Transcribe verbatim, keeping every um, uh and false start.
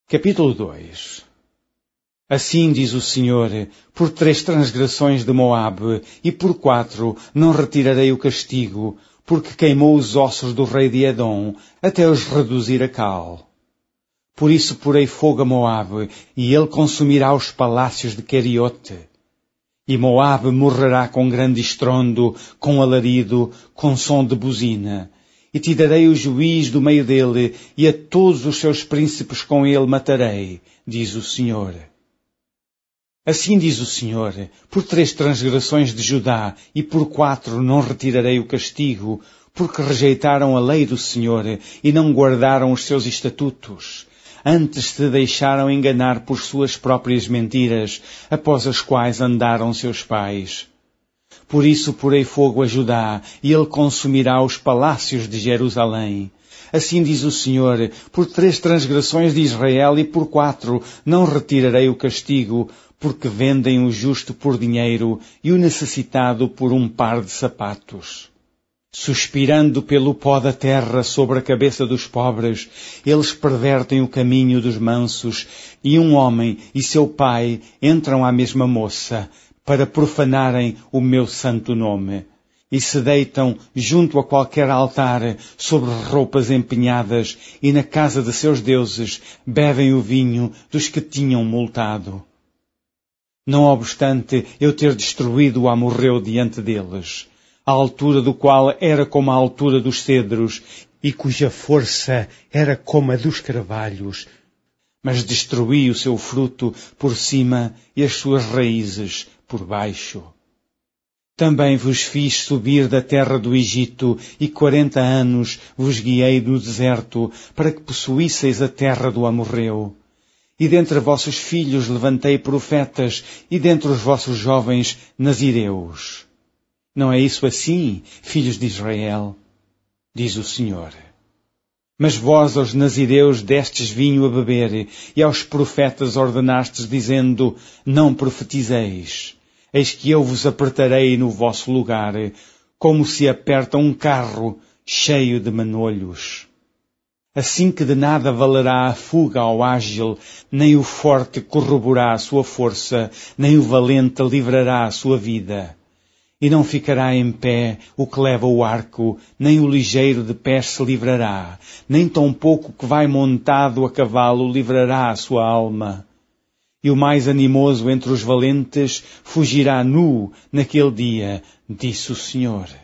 Capítulo dois. Assim diz o Senhor, por três transgressões de Moabe, e por quatro não retirarei o castigo, porque queimou os ossos do rei de Edom, até os reduzir a cal. Por isso porei fogo a Moabe, e ele consumirá os palácios de Queriote. E Moabe morrerá com grande estrondo, com alarido, com som de buzina. E tirarei o juiz do meio dele, e a todos os seus príncipes com ele matarei, diz o Senhor. Assim diz o Senhor, por três transgressões de Judá, e por quatro não retirarei o castigo, porque rejeitaram a lei do Senhor, e não guardaram os seus estatutos. Antes se deixaram enganar por suas próprias mentiras, após as quais andaram seus pais. Por isso porei fogo a Judá, e ele consumirá os palácios de Jerusalém. Assim diz o Senhor, por três transgressões de Israel e por quatro não retirarei o castigo, porque vendem o justo por dinheiro e o necessitado por um par de sapatos. Suspirando pelo pó da terra sobre a cabeça dos pobres, eles pervertem o caminho dos mansos, e um homem e seu pai entram à mesma moça, para profanarem o meu santo nome, e se deitam junto a qualquer altar sobre roupas empenhadas, e na casa de seus deuses bebem o vinho dos que tinham multado. Não obstante eu ter destruído o amorreu diante deles, a altura do qual era como a altura dos cedros, e cuja força era como a dos carvalhos, mas destruí o seu fruto por cima e as suas raízes por baixo. Também vos fiz subir da terra do Egito, e quarenta anos vos guiei no deserto, para que possuísseis a terra do amorreu. E dentre vossos filhos levantei profetas, e dentre os vossos jovens nazireus. Não é isso assim, filhos de Israel? Diz o Senhor. Mas vós aos nazireus destes vinho a beber, e aos profetas ordenastes, dizendo, não profetizeis. Eis que eu vos apertarei no vosso lugar, como se aperta um carro cheio de manolhos. Assim que de nada valerá a fuga ao ágil, nem o forte corroborará a sua força, nem o valente livrará a sua vida. E não ficará em pé o que leva o arco, nem o ligeiro de pés se livrará, nem tampouco o que vai montado a cavalo livrará a sua alma. E o mais animoso entre os valentes fugirá nu naquele dia, disse o Senhor.